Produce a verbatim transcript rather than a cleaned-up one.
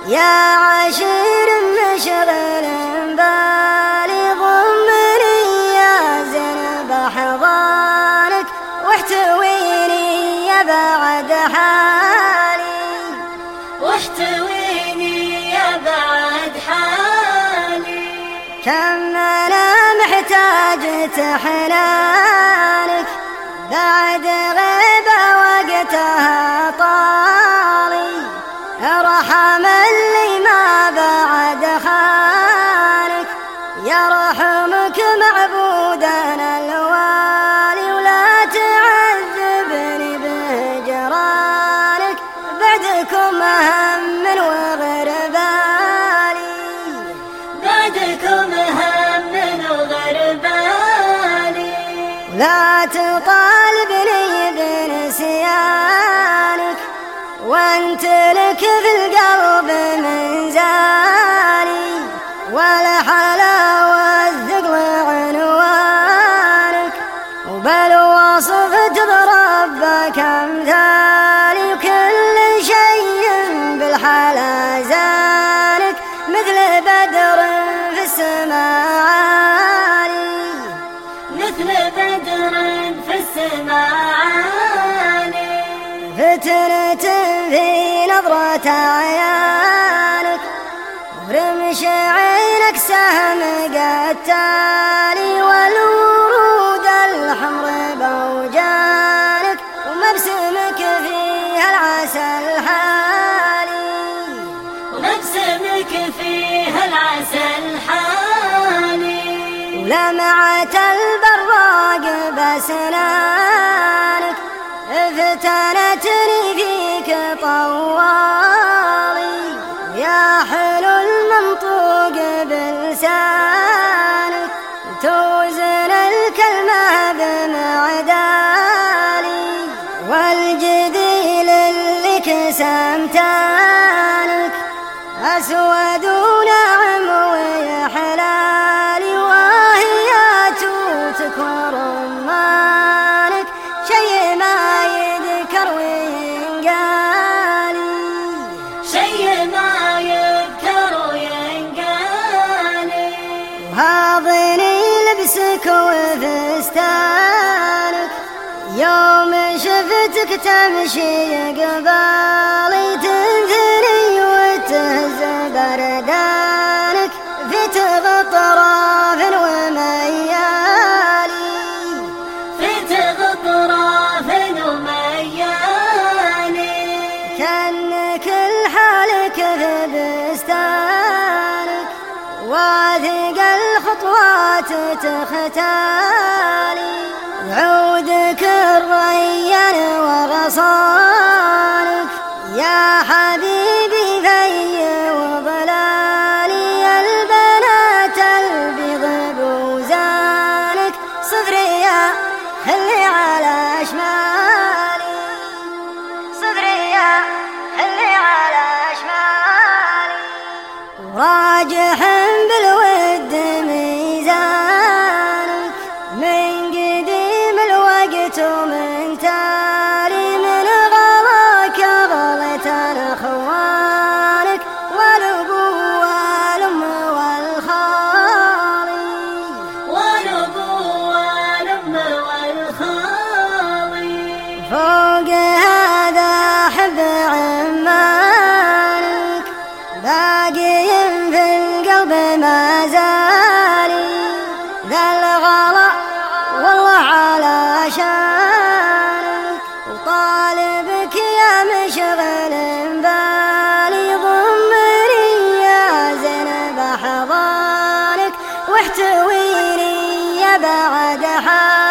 يا عشير مشغل بالي ضمني يا زين بحضانك واحتويني يا بعد حالي واحتويني يا بعد حالي. كم أنا محتاجة حنانك بعد غيبة وقتها طالي، ارحم اللي ما بعد خانك يرحمك معبودنا الوالي، ولا تعذبني بهجرانك بعدكم هم وغير بالي بعدكم هم وغير بالي. لا تطالبني بنسيانك وانت لك في القلب منزالي، ولا حلاوة الثقل عنوانك وبل وصفت بربك امثالي، وكل شيء بالحلا زانك مثل بدر في السماء عالي مثل بدر في السماء عالي. فتنة في نظرة عيانك ورمش عينك سهم قتالي، والورود الحمر بوجانك ومبسمك فيها العسل حالي ومبسمك فيها العسل حالي. ولمعة البراق بسنانك فتنتني فيك طوالي، يا حلو المنطوق بلسانك توزن الكلمة بمعدالي، والجديل اللي كسمتانك أسود وناعم ويحلالي، وهياتك ورمانك شي ما يذكر وينقالي شي ما يذكر وينقالي. وهاضني لبسك وفستانك يوم شفتك تمشي قبالي، تنثني وتهز بردانك في تغطراف وميالي في تغطراف وميالي. كأنك الحالك في بستانك واثق الخطوات تختالي، وعودك الريان وغصانك يا حبيبي في وظلالي، البنات البيض بوزانك صفرية خلي على شمالي صفرية خلي على شمالي، وراجح بالود ميزانك من قديم الوقت ومن تالي، من غلاك غلت اخوانك والابو والام والخالي والابو والام والخالي. فوق هذا حب عمانك باقي في القلب ما زالي، ذا الغلا والله على شانك وطالبك يا مشغل بالي، ضمني يا زين بحضانك واحتويني يا بعد حالي.